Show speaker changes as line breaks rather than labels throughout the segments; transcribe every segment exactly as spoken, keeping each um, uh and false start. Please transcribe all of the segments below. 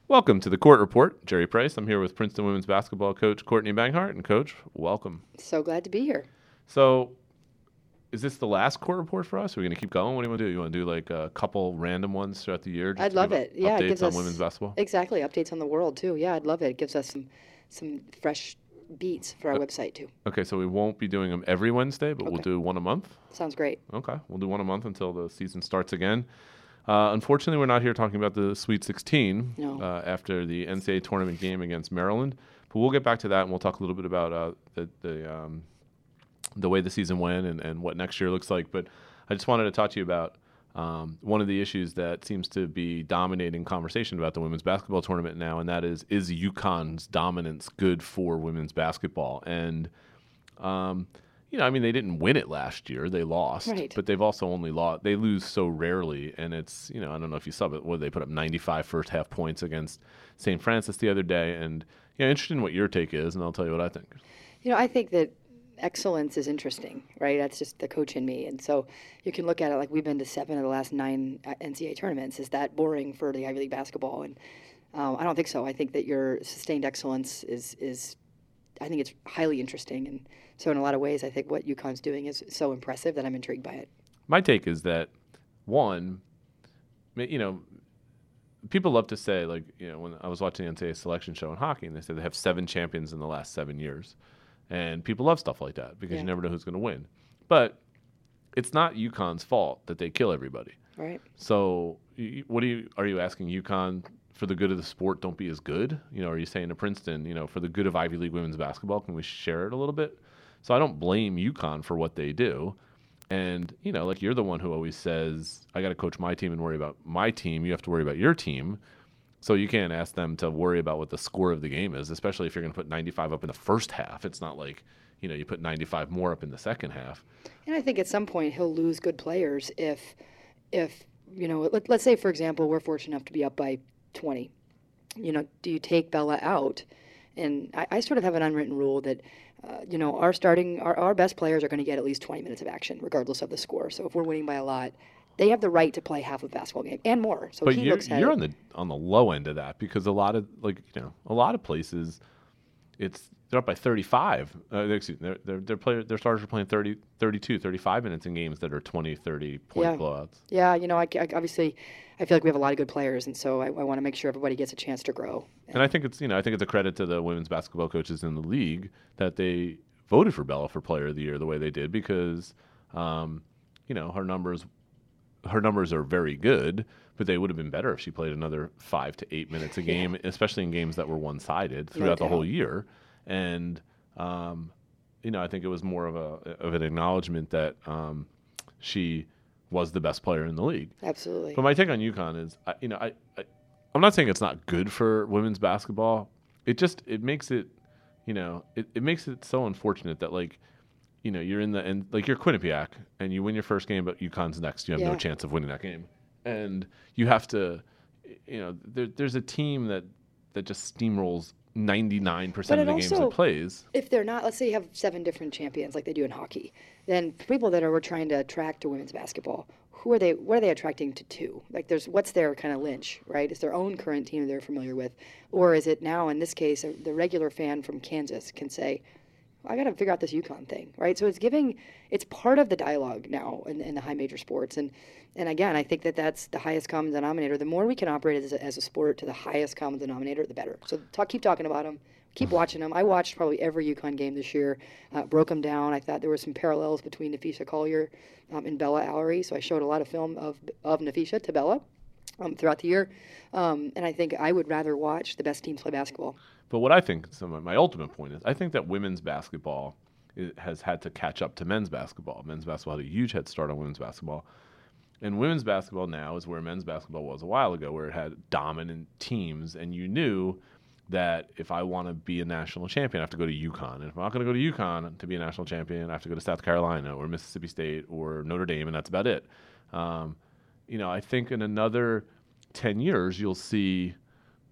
Welcome to the Court Report. Jerry Price. I'm here with Princeton women's basketball coach Courtney Banghart. And Coach, welcome.
So glad to be here.
So, is this the last Court Report for us? Are we going to keep going? What do you want to do? You want to do like a couple random ones throughout the year? Just
I'd
to
love
give
it. Yeah, it
updates
gives
on
us
women's basketball.
Exactly, updates on the world too. Yeah, I'd love it. It gives us some some fresh beats for our
Uh,
website too.
Okay, so we won't be doing them every Wednesday, but we'll
Okay.
do one a month.
Sounds great.
Okay, we'll do one a month until the season starts again. Uh, unfortunately, we're not here talking about the Sweet sixteen
No.
uh, after the N C double A tournament game against Maryland, but we'll get back to that and we'll talk a little bit about uh, the the, um, the way the season went and, and what next year looks like. But I just wanted to talk to you about um, one of the issues that seems to be dominating conversation about the women's basketball tournament now, and that is is UConn's dominance good for women's basketball? And um, you know, I mean, they didn't win it last year; they lost.
Right.
But they've also only lost. They lose so rarely, and it's you know, I don't know if you saw it. What, they put up ninety-five first half points against Saint Francis the other day, and yeah, interested in what your take is, and I'll tell you what I think.
You know, I think that excellence is interesting, right? That's just the coach in me. And so you can look at it like we've been to seven of the last nine uh, N C double A tournaments. Is that boring for the Ivy League basketball? And um, I don't think so. I think that your sustained excellence is is I think it's highly interesting. And so in a lot of ways, I think what UConn's doing is so impressive that I'm intrigued by it.
My take is that one, ma- you know, people love to say like you know when I was watching the N C double A selection show in hockey, and they said they have seven champions in the last seven years. And people love stuff like that because
Yeah.
you never know who's going to win. But it's not UConn's fault that they kill everybody.
Right.
So, y- what do you are you asking UConn for the good of the sport? Don't be as good. You know, are you saying to Princeton, you know, for the good of Ivy League women's basketball, can we share it a little bit? So I don't blame UConn for what they do. And you know, like you're the one who always says, "I got to coach my team and worry about my team." You have to worry about your team. So you can't ask them to worry about what the score of the game is, especially if you're going to put ninety-five up in the first half. It's not like, you know, you put ninety-five more up in the second half.
And I think at some point he'll lose good players if, if you know, let, let's say, for example, we're fortunate enough to be up by twenty. You know, do you take Bella out? And I, I sort of have an unwritten rule that, uh, you know, our starting, our, our best players are going to get at least twenty minutes of action, regardless of the score. So if we're winning by a lot, they have the right to play half a basketball game and more. So
But
he
you're,
looks at
you're
it.
on the on the low end of that because a lot of like you know a lot of places, it's they're up by thirty-five. Uh, excuse me, their their their player their starters are playing thirty, thirty-two, thirty-five minutes in games that are twenty, thirty point
Yeah.
blowouts.
Yeah, you know, I, I- obviously, I feel like we have a lot of good players, and so I, I want to make sure everybody gets a chance to grow.
And I think it's you know I think it's a credit to the women's basketball coaches in the league that they voted for Bella for Player of the Year the way they did because um, you know her numbers her numbers are very good, but they would have been better if she played another five to eight minutes a game,
Yeah.
especially in games that were one sided
No
throughout the whole
doubt.
year. And um, you know I think it was more of a of an acknowledgement that um, she was the best player in the league.
Absolutely.
But my take on UConn is, I, you know, I, I, I'm not saying it's not good for women's basketball. It just it makes it, you know, it, it makes it so unfortunate that like, you know, you're in the and like you're Quinnipiac and you win your first game, but UConn's next. You have no
Yeah.
chance of winning that game, and you have to, you know, there, there's a team that that just steamrolls ninety-nine percent
But
of
it
the games
also-
it plays.
If they're not, let's say you have seven different champions like they do in hockey, then people that are we're trying to attract to women's basketball, who are they? What are they attracting to? Two? Like, there's what's their kind of lynch, right? It's their own current team they're familiar with, or is it now in this case uh, the regular fan from Kansas can say, I got to figure out this UConn thing, right? So it's giving, it's part of the dialogue now in, in the high major sports, and and again, I think that that's the highest common denominator. The more we can operate as a, as a sport to the highest common denominator, the better. So talk, keep talking about them, keep watching them. I watched probably every UConn game this year, uh, broke them down. I thought there were some parallels between Nafisha Collier um, and Bella Allery, so I showed a lot of film of of Nafisha to Bella um, throughout the year, um, and I think I would rather watch the best teams play basketball.
But what I think, so my, my ultimate point is, I think that women's basketball i- has had to catch up to men's basketball. Men's basketball had a huge head start on women's basketball. And women's basketball now is where men's basketball was a while ago, where it had dominant teams, and you knew that if I want to be a national champion, I have to go to UConn. And if I'm not going to go to UConn to be a national champion, I have to go to South Carolina or Mississippi State or Notre Dame, and that's about it. Um, you know, I think in another ten years, you'll see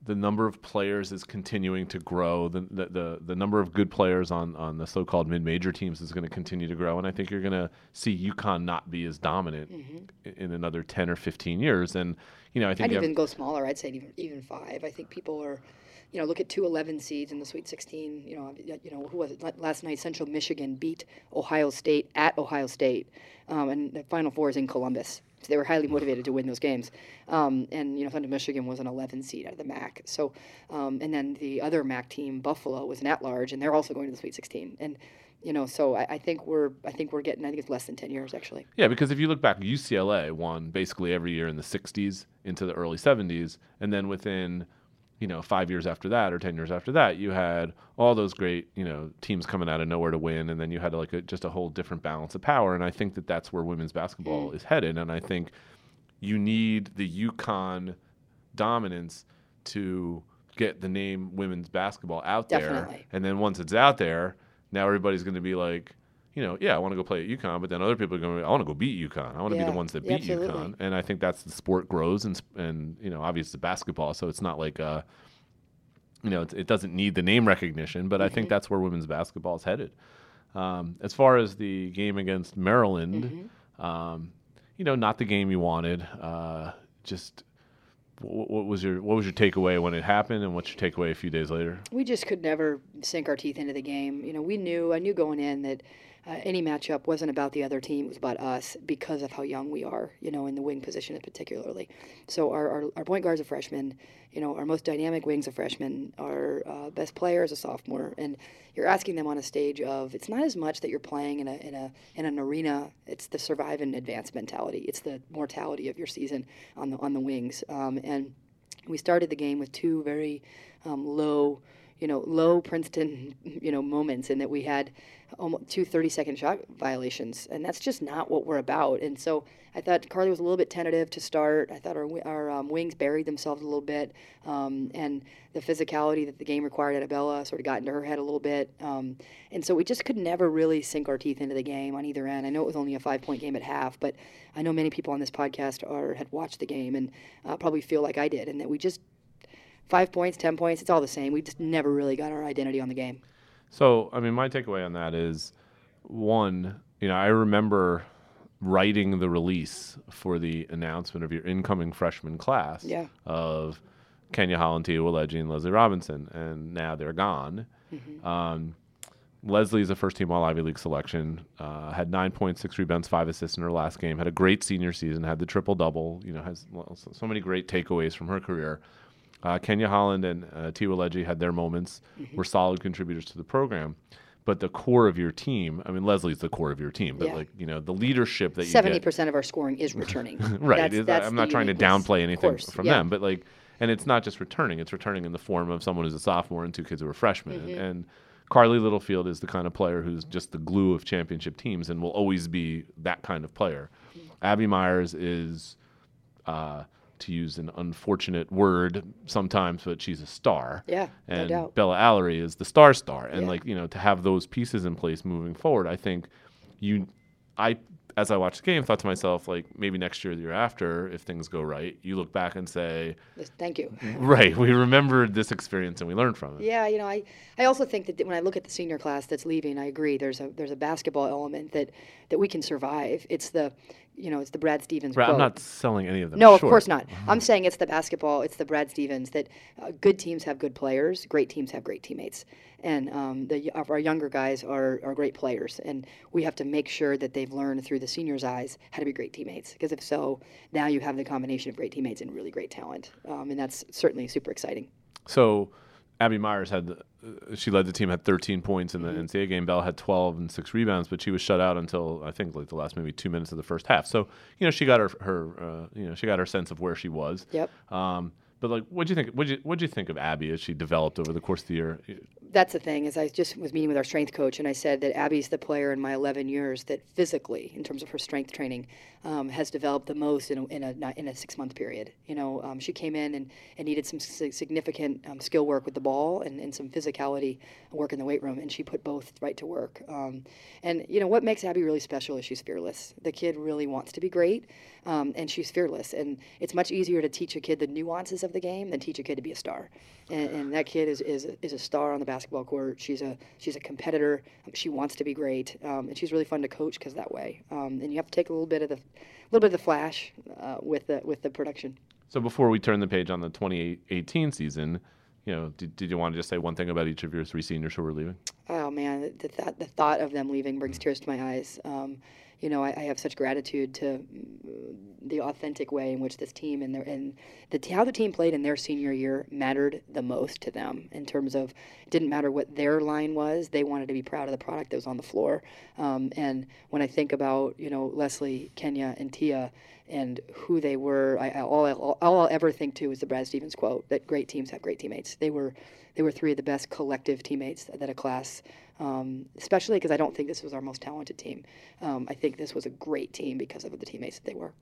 the number of players is continuing to grow. The the the, the number of good players on, on the so-called mid-major teams is going to continue to grow, and I think you're going to see UConn not be as dominant mm-hmm. in another ten or fifteen years. And you know, I think
I'd even
have,
go smaller. I'd say even even five. I think people are, you know, look at two eleven seeds in the Sweet sixteen. You know, you know who was it last night? Central Michigan beat Ohio State at Ohio State, um, and the Final Four is in Columbus. So they were highly motivated to win those games. Um, and, you know, Central Michigan was an eleven seed out of the M A C. So, um, and then the other M A C team, Buffalo, was an at-large, and they're also going to the Sweet sixteen. And, you know, so I, I think we're, I think we're getting, I think it's less than ten years, actually.
Yeah, because if you look back, U C L A won basically every year in the sixties into the early seventies. And then within, you know, five years after that or ten years after that, you had all those great, you know, teams coming out of nowhere to win. And then you had like a, just a whole different balance of power. And I think that that's where women's basketball mm. is headed. And I think you need the UConn dominance to get the name women's basketball out
Definitely.
there. And then once it's out there, now everybody's going to be like, you know, yeah, I want to go play at UConn, but then other people are going to, I want to go beat UConn. I want to
yeah,
be the ones that
yeah,
beat
absolutely.
UConn. And I think that's the sport grows and, and you know, obviously basketball. So it's not like, uh, you know, it, it doesn't need the name recognition, but mm-hmm. I think that's where women's basketball is headed. Um, as far as the game against Maryland, mm-hmm. um, you know, not the game you wanted. Uh, just what, what was your what was your takeaway when it happened, and what's your takeaway a few days later?
We just could never sink our teeth into the game. You know, we knew I knew going in that uh, any matchup wasn't about the other team; it was about us because of how young we are. You know, in the wing position particularly. So our our, our point guard's a freshman. You know, our most dynamic wing's a freshman. Our uh, best player is a sophomore, and you're asking them on a stage of it's not as much that you're playing in a in a in an arena. It's the survive and advance mentality. It's the mortality of your season on the on the wings. Um, and we started the game with two very um, low, you know, low Princeton, you know, moments, in that we had almost two thirty-second shot violations, and that's just not what we're about. And so I thought Carly was a little bit tentative to start. I thought our our um, wings buried themselves a little bit, um, and the physicality that the game required at Abella sort of got into her head a little bit. Um, and so we just could never really sink our teeth into the game on either end. I know it was only a five-point game at half, but I know many people on this podcast are had watched the game and uh, probably feel like I did, and that we just five points, ten points, it's all the same. We just never really got our identity on the game.
So, I mean, my takeaway on that is, one, you know, I remember writing the release for the announcement of your incoming freshman class
yeah.
of Kenya Holland, Tia Waleji, and Leslie Robinson, and now they're gone.
Mm-hmm.
Um, Leslie is a first-team All-Ivy League selection, uh, had nine point six rebounds, five assists in her last game, had a great senior season, had the triple-double, you know, has so, so many great takeaways from her career. Uh, Kenya Holland and uh, Tia Waleji had their moments, mm-hmm. were solid contributors to the program. But the core of your team, I mean, Leslie's the core of your team, but,
yeah.
like, you know, the leadership that you get.
seventy percent of our scoring is returning.
right.
That's, that's
I'm not trying to downplay anything from
yeah.
them, but, like, and it's not just returning. It's returning in the form of someone who's a sophomore and two kids who are freshmen.
Mm-hmm.
And, and Carly Littlefield is the kind of player who's just the glue of championship teams and will always be that kind of player. Mm-hmm. Abby Myers is... Uh, to use an unfortunate word sometimes, but she's a star.
Yeah,
and
no doubt.
Bella Allery is the star star. And
yeah.
like, you know, to have those pieces in place moving forward, I think you, I, as I watched the game, thought to myself, like, maybe next year, the year after, if things go right, you look back and say,
thank you.
Right. We remembered this experience and we learned from it.
Yeah. You know, I, I also think that when I look at the senior class that's leaving, I agree. There's a, there's a basketball element that, that we can survive. It's the, you know, it's the Brad Stevens
Right,
quote.
I'm not selling any of them
No,
short.
of course not. I'm saying it's the basketball, it's the Brad Stevens, that uh, good teams have good players, great teams have great teammates. And um, the, our younger guys are, are great players. And we have to make sure that they've learned through the seniors' eyes how to be great teammates. Because if so, now you have the combination of great teammates and really great talent. Um, and that's certainly super exciting.
So Abby Myers had, uh, she led the team, had thirteen points in the mm-hmm. N C double A game. Bella had twelve and six rebounds, but she was shut out until I think like the last maybe two minutes of the first half. So, you know, she got her, her uh, you know, she got her sense of where she was.
Yep.
Um, but like, what'd you think? What'd you, what'd you think of Abby as she developed over the course of the year?
that's the thing is I just was meeting with our strength coach, and I said that Abby's the player in my eleven years that physically, in terms of her strength training, um, has developed the most in a, in a, in a six-month period. You know, um, she came in and, and needed some significant um, skill work with the ball and, and some physicality work in the weight room, and she put both right to work. Um, and, you know, what makes Abby really special is she's fearless. The kid really wants to be great, um, and she's fearless. And it's much easier to teach a kid the nuances of the game than teach a kid to be a star. And, and that kid is, is, is a star on the basketball court. She's a she's a competitor. She wants to be great, um, and she's really fun to coach because that way. Um, and you have to take a little bit of the little bit of the flash uh, with the with the production.
So before we turn the page on the twenty eighteen season, you know, did, did you want to just say one thing about each of your three seniors who are leaving?
Oh man, the, the, the thought of them leaving brings tears to my eyes. Um, you know, I, I have such gratitude to the authentic way in which this team and their and the how the team played in their senior year mattered the most to them in terms of it didn't matter what their line was, they wanted to be proud of the product that was on the floor. Um, and when I think about you know Leslie, Kenya, and Tia and who they were, I, I, all, all, all I'll ever think to is the Brad Stevens quote that great teams have great teammates. They were they were three of the best collective teammates that a class. Um, especially because I don't think this was our most talented team. Um, I think this was a great team because of the teammates that they were.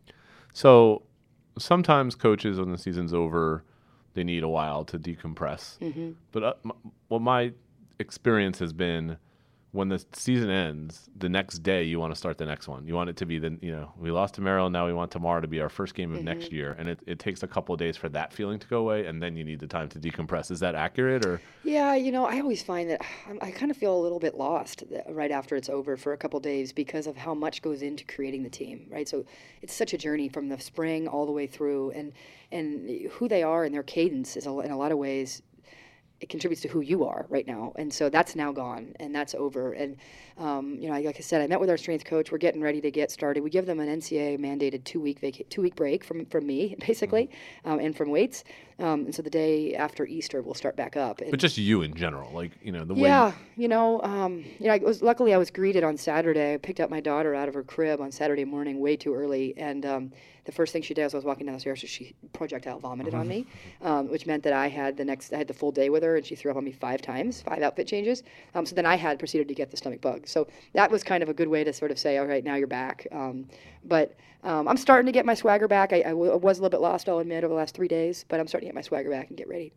So sometimes coaches, when the season's over, they need a while to decompress. Mm-hmm. But uh, m- what my experience has been, when the season ends, the next day you want to start the next one. You want it to be the, you know, we lost to Maryland, now we want tomorrow to be our first game of mm-hmm. next year. And it, it takes a couple of days for that feeling to go away, and then you need the time to decompress. Is that accurate? Or
Yeah, you know, I always find that I, I kind of feel a little bit lost right after it's over for a couple of days because of how much goes into creating the team, right? So it's such a journey from the spring all the way through, and, and who they are and their cadence is, in a lot of ways, it contributes to who you are right now. And so that's now gone and that's over. And, um, you know, like I said, I met with our strength coach. We're getting ready to get started. We give them an N C A A mandated two week vaca- two week break from, from me, basically, um, and from weights. Um, and so the day after Easter, we'll start back up. And
but just you in general, like, you know, the way.
Yeah, you know, um, you know, I was, luckily I was greeted on Saturday. I picked up my daughter out of her crib on Saturday morning way too early. And um, the first thing she did as I was walking down the stairs, she projectile vomited on me, um, which meant that I had the next, I had the full day with her, and she threw up on me five times, five outfit changes. Um, so then I had proceeded to get the stomach bug. So that was kind of a good way to sort of say, all right, now you're back. Um, but um, I'm starting to get my swagger back. I, I, w- I was a little bit lost, I'll admit, over the last three days, but I'm starting to get my swagger back and get ready.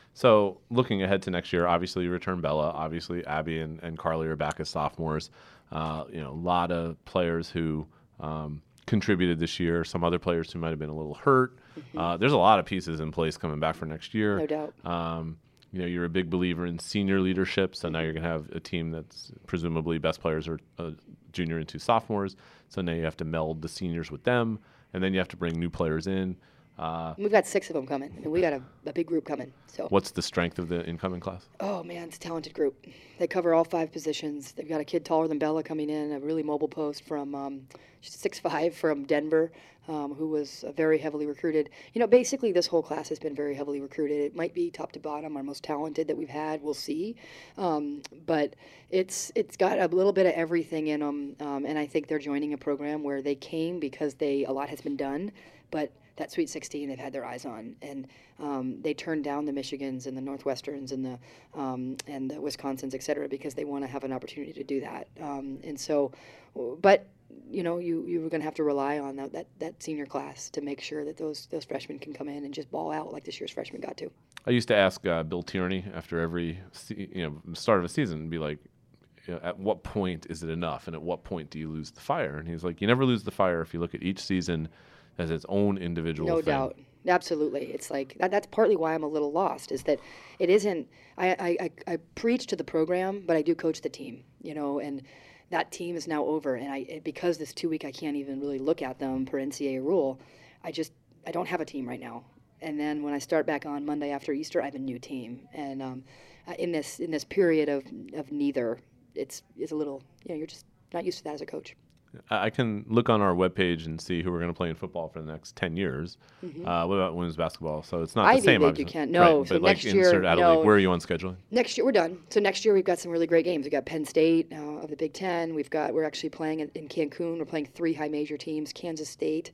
So looking ahead to next year, obviously you return Bella. Obviously Abby and, and Carly are back as sophomores. Uh, you know, a lot of players who um, contributed this year. Some other players who might have been a little hurt. Mm-hmm. Uh, there's a lot of pieces in place coming back for next year.
No doubt.
Um, you know, you're a big believer in senior leadership, so now you're going to have a team that's presumably best players are uh, junior into sophomores. So now you have to meld the seniors with them, and then you have to bring new players in. Uh,
We've got six of them coming, and we got a, a big group coming. So,
what's the strength of the incoming class?
Oh man, it's a talented group. They cover all five positions. They've got a kid taller than Bella coming in, a really mobile post from um, she's six five from Denver, um, who was uh, very heavily recruited. You know, basically this whole class has been very heavily recruited. It might be top to bottom our most talented that we've had. We'll see, um, but it's it's got a little bit of everything in them, um, and I think they're joining a program where they came because they a lot has been done, but that Sweet sixteen they've had their eyes on, and um, they turned down the Michigans and the Northwesterns and the um, and the Wisconsins, et cetera, because they want to have an opportunity to do that. Um, and so, but you know, you you were going to have to rely on that, that that senior class to make sure that those those freshmen can come in and just ball out like this year's freshmen got to.
I used to ask uh, Bill Tierney after every se- you know start of a season and be like, you know, at what point is it enough, and at what point do you lose the fire? And he's like, you never lose the fire if you look at each season as its own individual
no
thing.
doubt. Absolutely. It's like that, that's partly why I'm a little lost, is that it isn't I, I, I, I preach to the program, but I do coach the team, you know, and that team is now over, and I because this two week I can't even really look at them per N C A A rule. I just I don't have a team right now. And then when I start back on Monday after Easter, I have a new team. And um, in this in this period of, of neither, it's it's a little, you know, you're just not used to that as a coach.
I can look on our webpage and see who we're going to play in football for the next ten years. Mm-hmm. Uh, what about women's basketball? So it's not
Ivy
the same.
League, you can't. No,
right,
so
but
next
like
year,
insert Adelaide.
no.
Where are you on scheduling?
Next year we're done. So next year we've got some really great games. We've got Penn State uh, of the Big Ten. We've got we're actually playing in, in Cancun. We're playing three high major teams: Kansas State,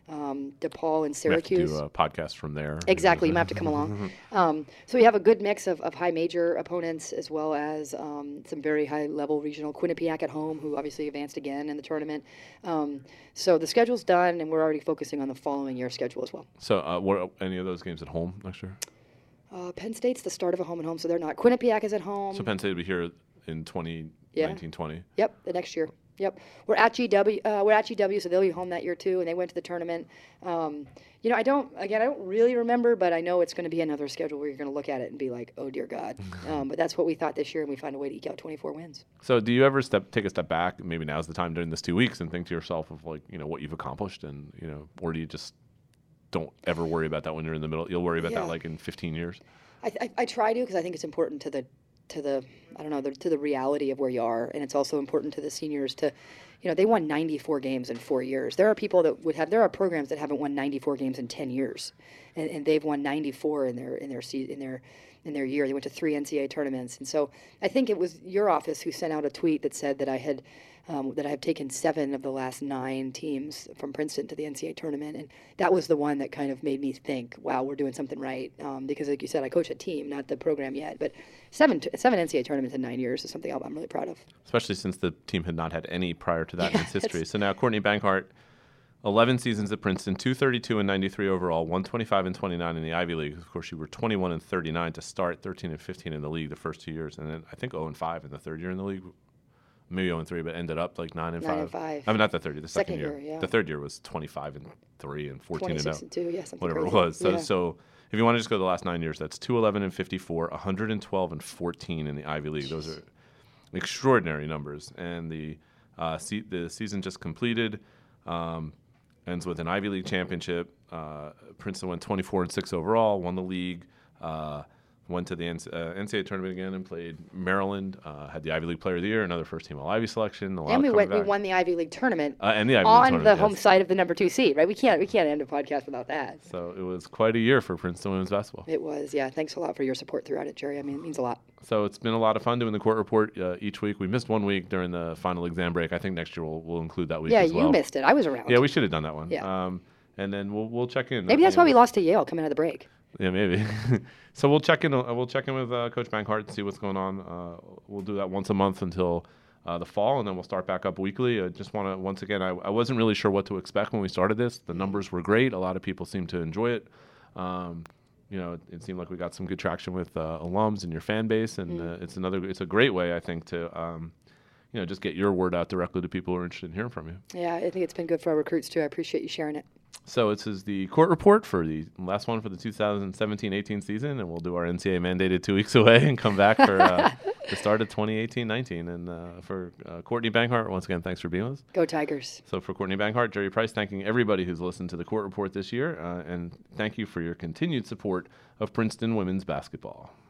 um, DePaul and
We have to
Syracuse.
do a podcast from there.
Exactly, you might have to come along. Um, so we have a good mix of, of high major opponents as well as um, some very high level regional. Quinnipiac at home, who obviously advanced again in the tournament. Um, so the schedule's done, and we're already focusing on the following year's schedule as well.
So, uh, what are any of those games at home next year?
Uh, Penn State's the start of a home and home, so they're not. Quinnipiac is at home.
So Penn State will be here in twenty nineteen twenty.
Yep, the next year. Yep, we're at G W. Uh, we're at G W, so they'll be home that year too. And they went to the tournament. Um, you know, I don't. Again, I don't really remember, but I know it's going to be another schedule where you're going to look at it and be like, "Oh dear God." um, but that's what we thought this year, and we found a way to eke out twenty-four wins.
So, do you ever step take a step back? Maybe now's the time during this two weeks, and think to yourself of like, you know, what you've accomplished, and you know, or do you just don't ever worry about that when you're in the middle? You'll worry about
Yeah.
that like in fifteen years.
I, I, I try to because I think it's important to the to the I don't know the, to the reality of where you are, and it's also important to the seniors to, you know, they won ninety-four games in four years. There are people that would have there are programs that haven't won ninety-four games in ten years, and, and they've won ninety-four in their in their se- in their in their year. They went to three N C double A tournaments, and so I think it was your office who sent out a tweet that said that I had. Um, that I have taken seven of the last nine teams from Princeton to the N C double A tournament, and that was the one that kind of made me think, "Wow, we're doing something right." Um, because, like you said, I coach a team, not the program yet, but seven t- seven N C double A tournaments in nine years is something I'm really proud of.
Especially since the team had not had any prior to that
Yeah,
in its history.
that's-
So now Courtney Bankhart, eleven seasons at Princeton, two thirty-two and ninety-three overall, one twenty-five and twenty-nine in the Ivy League. Of course, you were twenty-one and thirty-nine to start, thirteen and fifteen in the league the first two years, and then I think oh and five in the third year in the league. Maybe oh and three, but ended up like nine and
Nine
five.
and five.
I mean, not the third year, the second,
Second
year.
year, yeah.
The third year was twenty-five and three and fourteen and
twenty-six
oh.
and two, yeah, something
Whatever
crazy.
it was. So,
Yeah.
so if you want to just go to the last nine years, that's two eleven and fifty-four, one hundred twelve and fourteen in the Ivy League. Those are extraordinary numbers. And the uh, se- the season just completed um, ends with an Ivy League championship. Uh, Princeton went twenty-four and six overall, won the league. Uh, Went to the N C double A tournament again and played Maryland. Uh, had the Ivy League Player of the Year, another first team All Ivy selection. A lot
And we
of
went, we
coming back.
won the Ivy League tournament
Uh, and the Ivy League
on the
tournament,
home
yes.
side of the number two seed, right? We can't we can't end a podcast without that.
So it was quite a year for Princeton women's basketball.
It was, yeah. Thanks a lot for your support throughout it, Jerry. I mean, it means a lot.
So it's been a lot of fun doing the court report uh, each week. We missed one week during the final exam break. I think next year we'll, we'll include that week
Yeah,
as
you
well.
missed it. I was around.
Yeah, we should have done that one.
Yeah.
Um, and then we'll we'll check in.
Maybe that's why we lost to Yale coming out of the break.
Yeah, maybe. So we'll check in. Uh, we'll check in with uh, Coach Bankhart and see what's going on. Uh, we'll do that once a month until uh, the fall, and then we'll start back up weekly. I just want to once again. I, I wasn't really sure what to expect when we started this. The numbers were great. A lot of people seemed to enjoy it. Um, you know, it, it seemed like we got some good traction with uh, alums and your fan base, and
Mm.
uh, it's another. It's a great way, I think, to um, you know, just get your word out directly to people who are interested in hearing from you.
Yeah, I think it's been good for our recruits too. I appreciate you sharing it.
So this is the court report for the last one for the two thousand seventeen eighteen season, and we'll do our N C double A mandated two weeks away and come back for uh, the start of twenty eighteen nineteen. And uh, for uh, Courtney Bankhart, once again, thanks for being with us.
Go Tigers.
So for Courtney Bankhart, Jerry Price, thanking everybody who's listened to the court report this year, uh, and thank you for your continued support of Princeton women's basketball.